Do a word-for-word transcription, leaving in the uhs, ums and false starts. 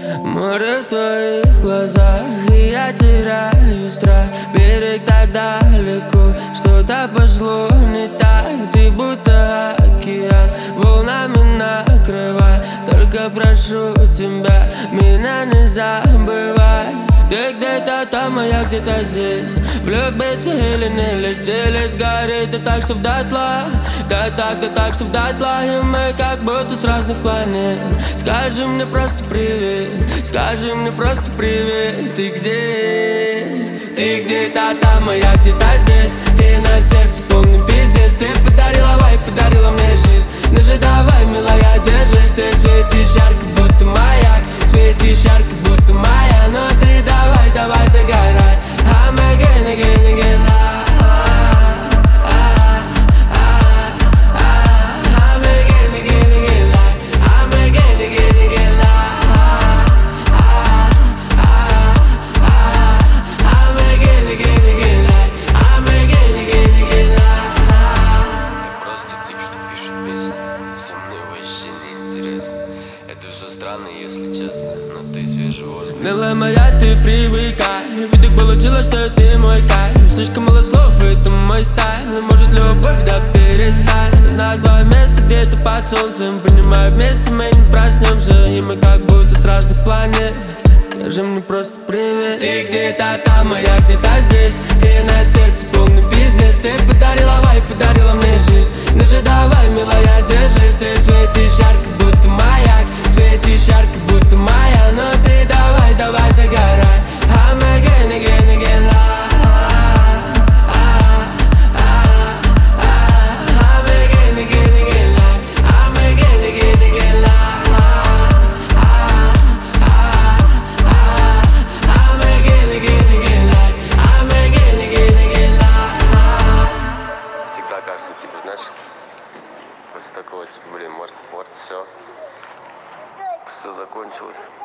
Море в твоих глазах, и я теряю страх. Берег так далеко, что-то пошло не так. Ты будто океан, волнами накрывай. Только прошу тебя, меня не забывай. Ты где-то там, а я где-то здесь. Влюбиться или не лезть, или сгореть, да так, чтоб дотла. Да так, да так, чтоб дотла. И мы как будто с разных планет. Скажи мне просто привет, скажи мне просто привет. Ты где? Ты где-то там, а я где-то здесь. И на сердце полный пиздец. Ты подарила вайб, подарила мне жизнь. Ну же давай, милая, держись. Ты светишь ярко, будто маяк. Светишь ярко, будто моя. Но ты давай, давай, догорай. I'm again, again, again, la. I'm again, again, again, la. I'm again, again, again, la. I'm again, again, again, la. I'm again, again, again, la. Просто тип, что пишет песни. Со мной вообще не интересно. Это все странно, если честно, но ты свежий воздух. Милая моя, ты привыкай. Ведь так получилось, что ты мой кайф. Слишком мало слов, это мой стайл. Может любовь, да перестань. Знаю твое место где-то под солнцем. Понимаю, вместе мы не проснемся. И мы как будто с разных планет. Скажи мне просто привет. Ты где-то там, а я где-то здесь. И на сердце полный пиздец. Ты подарила вайб, подарила мне жизнь. Ну же давай, милая, держись. Ты светишь ярко, будто маяк. Светишь ярко, будто моя. Но ты давай, давай, догорай. I'm again, again, again, la. I'm again, again, again, la. I'm again, again, again, la. I'm again, again, again, la. I'm again, again, again, la. Всегда кажется, типа, знаешь, после такого, типа, блин, может, вот, все, все закончилось.